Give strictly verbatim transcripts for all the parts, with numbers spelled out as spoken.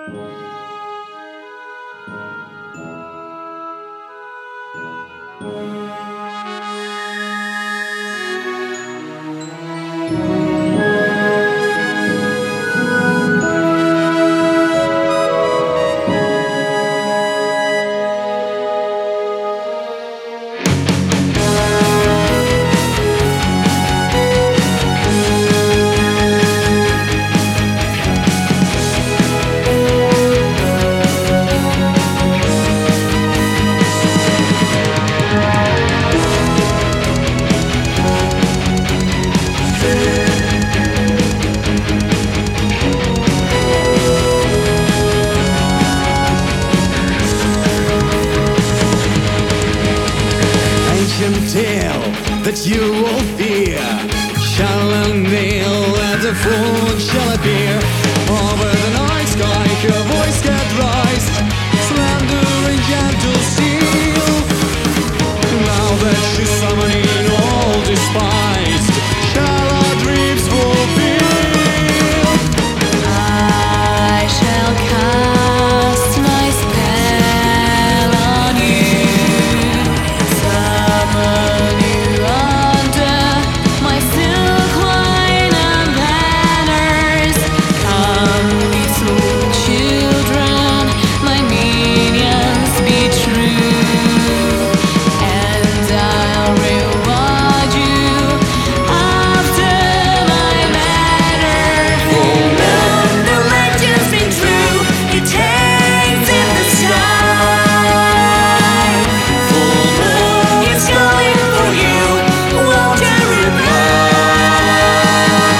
Tale that you will fear shall unveil as a fool shall appear over the night sky. Your voice can rise, slender and gentle steel. Now that she's summoning all despised, shall our dreams fulfill? I shall cast my spell on you, summon you under my silk line and banners. Come, little children, my minions, be true, and I'll reward you after my manner. Full moon, the legend's been true, it hangs in the sky. Full moon is calling for you, won't you reply?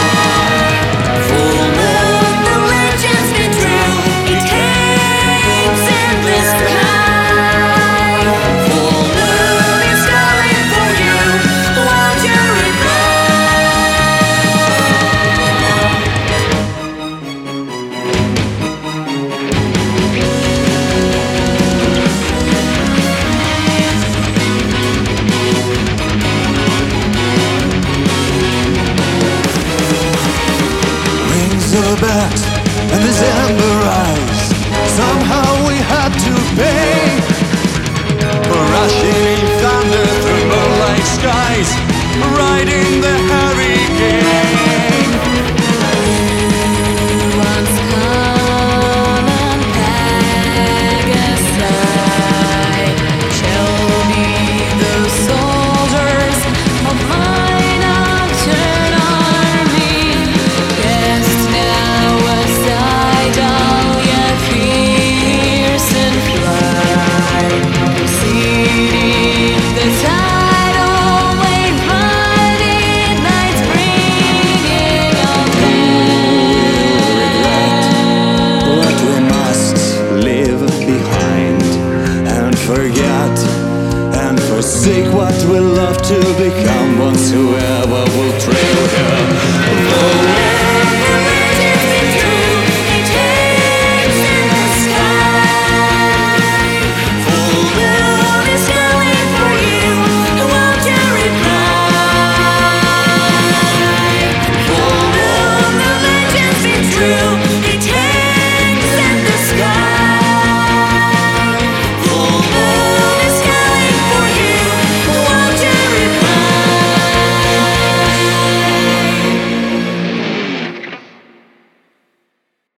Full moon, the legend's been true, it hangs in the sky. Full moon is calling for you, won't you reply? Rings the bells and the ember rise. Somehow we had to pay for rushing in thunder through moonlight skies, riding the